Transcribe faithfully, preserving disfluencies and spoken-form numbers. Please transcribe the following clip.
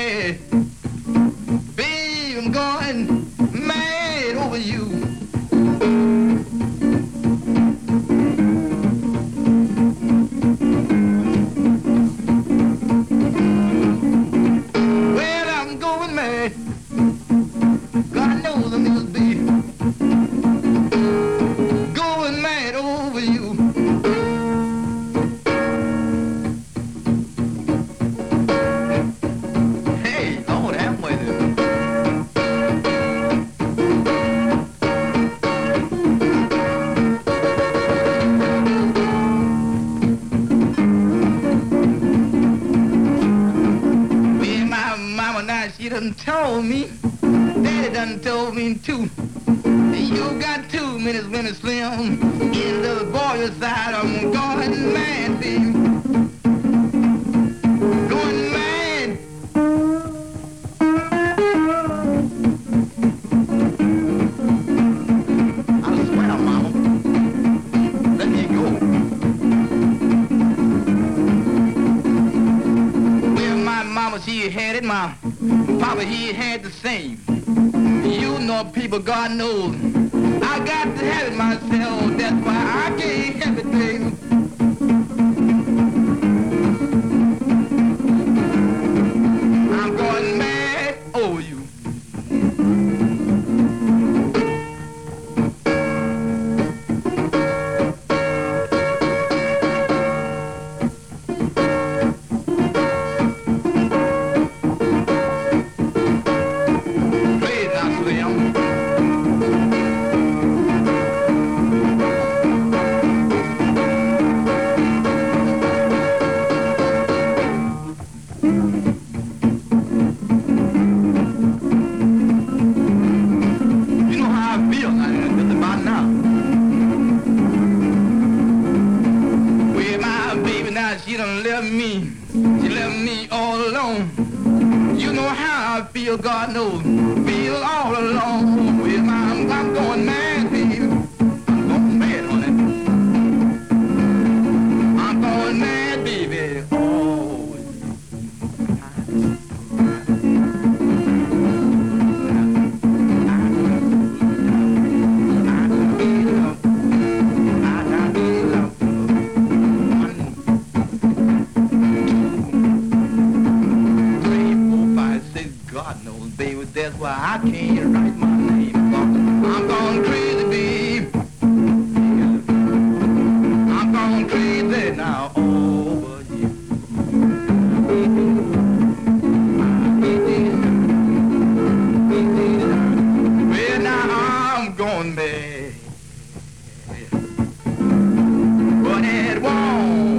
mad. Babe, I'm going mad over you. Well, I'm going mad. God knows I must be going mad over you. Hey, Lord have mercy. Well, my mama now, she done told me, daddy done told me too. You got two minutes when it's slim. In the boy's side, I'm going mad, baby. Going mad. I swear, mama. Let me go. Well, my mama, she had it. My papa, he had the same. You know, people, God knows, I got to have it myself. That's why I can't help it, baby. I'm going mad over you. Please, now, Slim. She done left me, she left me all alone. You know how I feel, God knows, feel all alone. Well, I'm, I'm going mad, baby. I'm going mad, honey. I'm going mad, baby. Oh. God knows, baby, that's why I can't write my name. I'm gone crazy, babe. I'm gone crazy now over you. Well, now I'm gone mad. But it won't.